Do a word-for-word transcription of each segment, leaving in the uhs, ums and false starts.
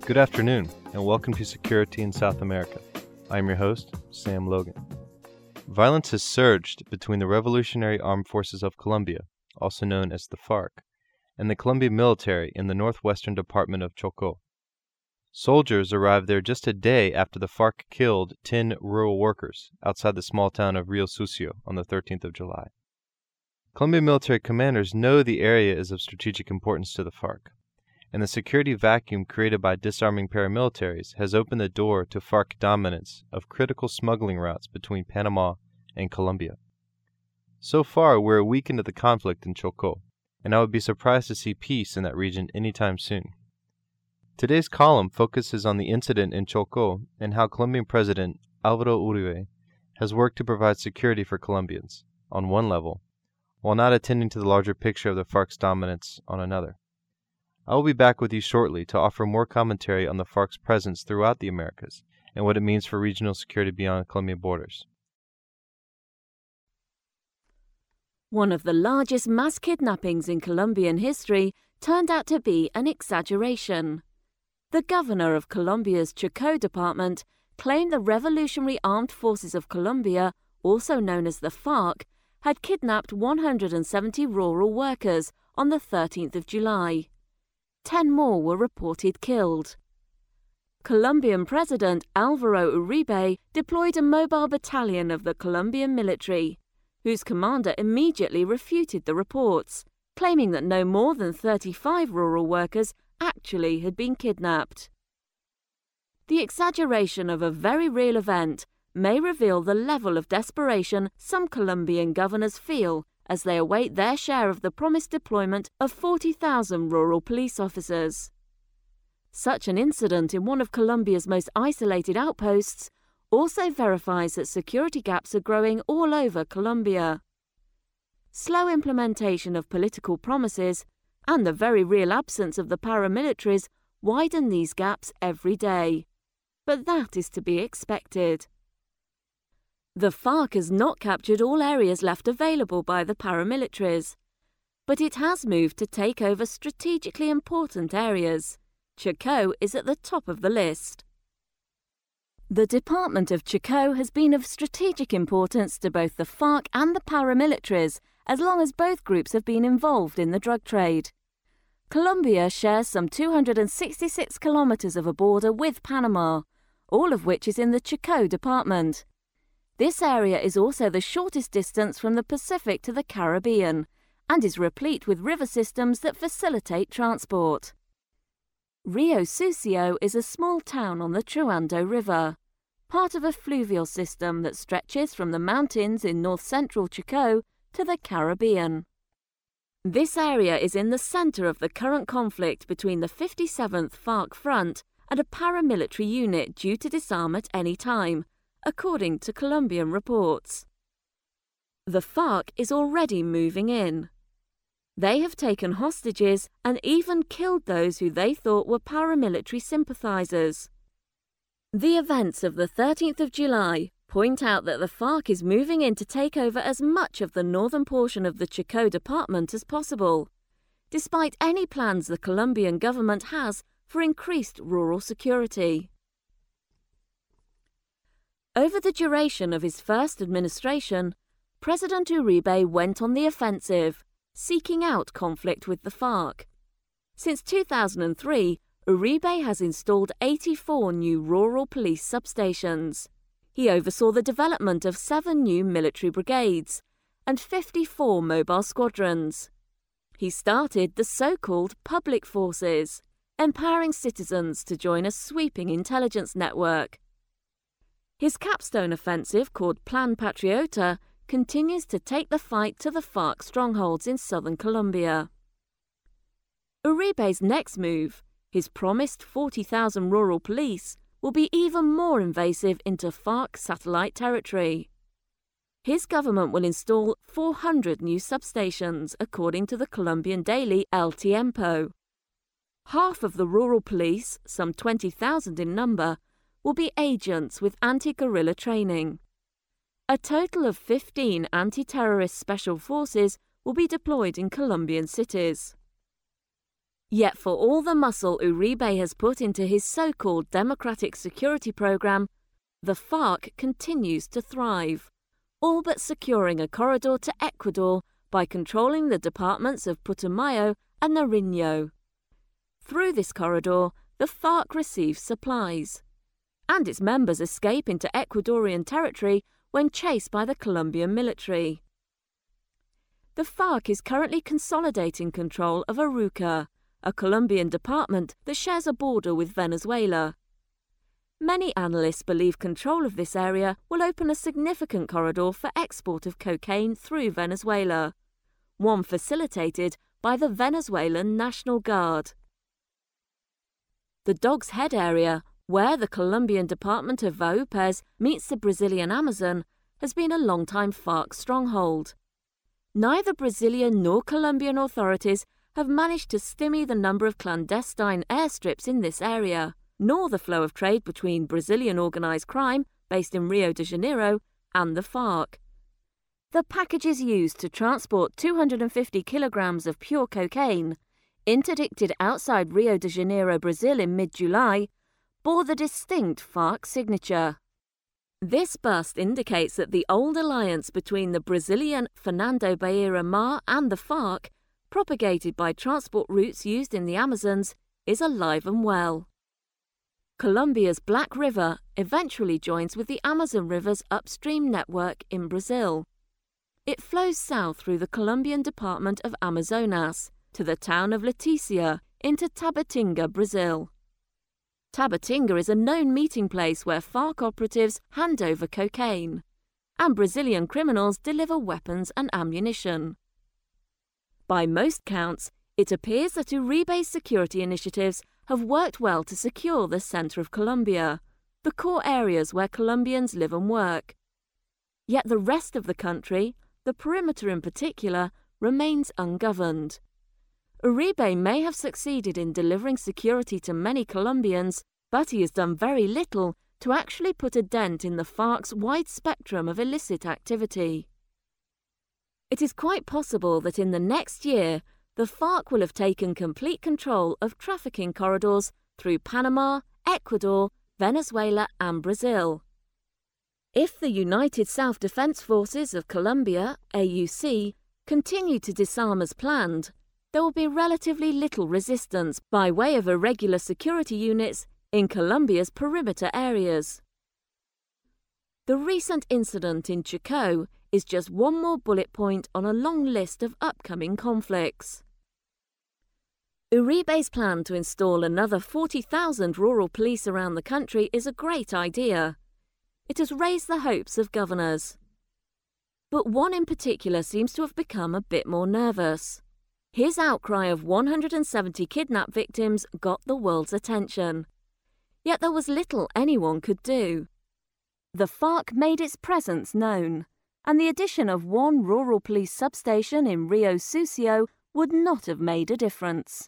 Good afternoon, and welcome to Security in South America. I am your host, Sam Logan. Violence has surged between the Revolutionary Armed Forces of Colombia, also known as the FARC, and the Colombian military in the northwestern department of Chocó. Soldiers arrived there just a day after the FARC killed ten rural workers outside the small town of Rio Sucio on the thirteenth of July. Colombian military commanders know the area is of strategic importance to the FARC, and the security vacuum created by disarming paramilitaries has opened the door to FARC dominance of critical smuggling routes between Panama and Colombia. So far, we're a week into the conflict in Chocó, and I would be surprised to see peace in that region anytime soon. Today's column focuses on the incident in Chocó and how Colombian President Álvaro Uribe has worked to provide security for Colombians, on one level, while not attending to the larger picture of the FARC's dominance on another. I will be back with you shortly to offer more commentary on the FARC's presence throughout the Americas and what it means for regional security beyond Colombian borders. One of the largest mass kidnappings in Colombian history turned out to be an exaggeration. The governor of Colombia's Chocó department claimed the Revolutionary Armed Forces of Colombia, also known as the FARC, had kidnapped one hundred seventy rural workers on the thirteenth of July. Ten more were reported killed. Colombian President Álvaro Uribe deployed a mobile battalion of the Colombian military, whose commander immediately refuted the reports, claiming that no more than thirty-five rural workers actually had been kidnapped. The exaggeration of a very real event may reveal the level of desperation some Colombian governors feel as they await their share of the promised deployment of forty thousand rural police officers. Such an incident in one of Colombia's most isolated outposts also verifies that security gaps are growing all over Colombia. Slow implementation of political promises and the very real absence of the paramilitaries widen these gaps every day. But that is to be expected. The FARC has not captured all areas left available by the paramilitaries, but it has moved to take over strategically important areas. Chocó is at the top of the list. The department of Chocó has been of strategic importance to both the FARC and the paramilitaries as long as both groups have been involved in the drug trade. Colombia shares some two hundred sixty-six kilometers of a border with Panama, all of which is in the Chocó department. This area is also the shortest distance from the Pacific to the Caribbean and is replete with river systems that facilitate transport. Rio Sucio is a small town on the Truando River, part of a fluvial system that stretches from the mountains in north-central Chocó to the Caribbean. This area is in the center of the current conflict between the fifty-seventh FARC Front and a paramilitary unit due to disarm at any time, according to Colombian reports. The FARC is already moving in. They have taken hostages and even killed those who they thought were paramilitary sympathizers. The events of the thirteenth of July point out that the FARC is moving in to take over as much of the northern portion of the Chocó department as possible, despite any plans the Colombian government has for increased rural security. Over the duration of his first administration, President Uribe went on the offensive, seeking out conflict with the FARC. Since two thousand three, Uribe has installed eighty-four new rural police substations. He oversaw the development of seven new military brigades and fifty-four mobile squadrons. He started the so-called public forces, empowering citizens to join a sweeping intelligence network. His capstone offensive, called Plan Patriota, continues to take the fight to the FARC strongholds in southern Colombia. Uribe's next move, his promised forty thousand rural police, will be even more invasive into FARC satellite territory. His government will install four hundred new substations, according to the Colombian daily El Tiempo. Half of the rural police, some twenty thousand in number, will be agents with anti-guerrilla training. A total of fifteen anti-terrorist special forces will be deployed in Colombian cities. Yet for all the muscle Uribe has put into his so-called democratic security program, the FARC continues to thrive, all but securing a corridor to Ecuador by controlling the departments of Putumayo and Nariño. Through this corridor, the FARC receives supplies, and its members escape into Ecuadorian territory when chased by the Colombian military. The FARC is currently consolidating control of Aruca, a Colombian department that shares a border with Venezuela. Many analysts believe control of this area will open a significant corridor for export of cocaine through Venezuela, one facilitated by the Venezuelan National Guard. The Dog's Head area, where the Colombian department of Vaupés meets the Brazilian Amazon, has been a long-time FARC stronghold. Neither Brazilian nor Colombian authorities have managed to stymie the number of clandestine airstrips in this area, nor the flow of trade between Brazilian organised crime, based in Rio de Janeiro, and the FARC. The packages used to transport two hundred fifty kilograms of pure cocaine, interdicted outside Rio de Janeiro, Brazil in mid-July, bore the distinct FARC signature. This bust indicates that the old alliance between the Brazilian Fernando Beira Mar and the FARC, propagated by transport routes used in the Amazons, is alive and well. Colombia's Black River eventually joins with the Amazon River's upstream network in Brazil. It flows south through the Colombian department of Amazonas to the town of Leticia into Tabatinga, Brazil. Tabatinga is a known meeting place where FARC operatives hand over cocaine, and Brazilian criminals deliver weapons and ammunition. By most counts, it appears that Uribe's security initiatives have worked well to secure the centre of Colombia, the core areas where Colombians live and work. Yet the rest of the country, the perimeter in particular, remains ungoverned. Uribe may have succeeded in delivering security to many Colombians, but he has done very little to actually put a dent in the FARC's wide spectrum of illicit activity. It is quite possible that in the next year, the FARC will have taken complete control of trafficking corridors through Panama, Ecuador, Venezuela and Brazil. If the United Self-Defense Forces of Colombia, A U C, continue to disarm as planned, there will be relatively little resistance by way of irregular security units in Colombia's perimeter areas. The recent incident in Chocó is just one more bullet point on a long list of upcoming conflicts. Uribe's plan to install another forty thousand rural police around the country is a great idea. It has raised the hopes of governors. But one in particular seems to have become a bit more nervous. His outcry of one hundred seventy kidnap victims got the world's attention. Yet there was little anyone could do. The FARC made its presence known, and the addition of one rural police substation in Rio Sucio would not have made a difference.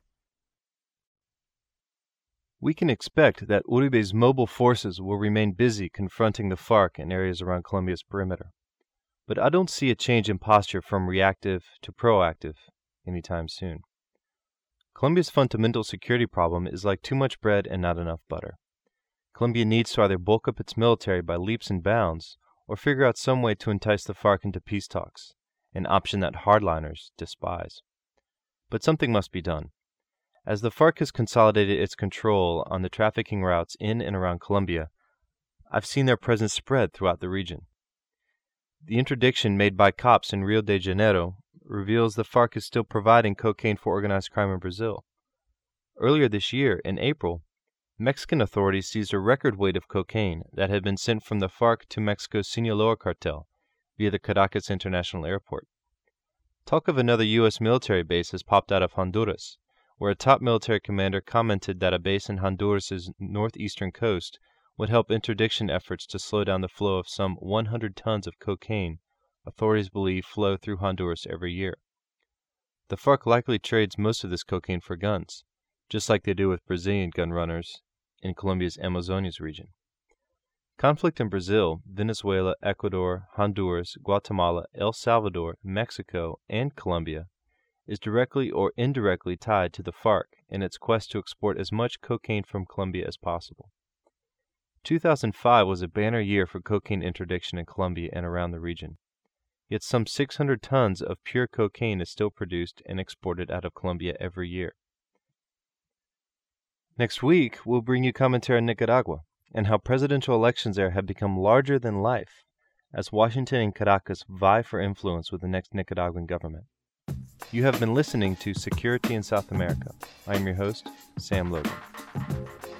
We can expect that Uribe's mobile forces will remain busy confronting the FARC in areas around Colombia's perimeter. But I don't see a change in posture from reactive to proactive anytime soon. Colombia's fundamental security problem is like too much bread and not enough butter. Colombia needs to either bulk up its military by leaps and bounds or figure out some way to entice the FARC into peace talks, an option that hardliners despise. But something must be done. As the FARC has consolidated its control on the trafficking routes in and around Colombia, I've seen their presence spread throughout the region. The interdiction made by cops in Rio de Janeiro reveals the FARC is still providing cocaine for organized crime in Brazil. Earlier this year, in April, Mexican authorities seized a record weight of cocaine that had been sent from the FARC to Mexico's Sinaloa cartel via the Caracas International Airport. Talk of another U S military base has popped out of Honduras, where a top military commander commented that a base in Honduras's northeastern coast would help interdiction efforts to slow down the flow of some one hundred tons of cocaine authorities believe flow through Honduras every year. The FARC likely trades most of this cocaine for guns, just like they do with Brazilian gun runners in Colombia's Amazonas region. Conflict in Brazil, Venezuela, Ecuador, Honduras, Guatemala, El Salvador, Mexico, and Colombia is directly or indirectly tied to the FARC in its quest to export as much cocaine from Colombia as possible. two thousand five was a banner year for cocaine interdiction in Colombia and around the region. Yet some six hundred tons of pure cocaine is still produced and exported out of Colombia every year. Next week, we'll bring you commentary on Nicaragua and how presidential elections there have become larger than life as Washington and Caracas vie for influence with the next Nicaraguan government. You have been listening to Security in South America. I am your host, Sam Logan.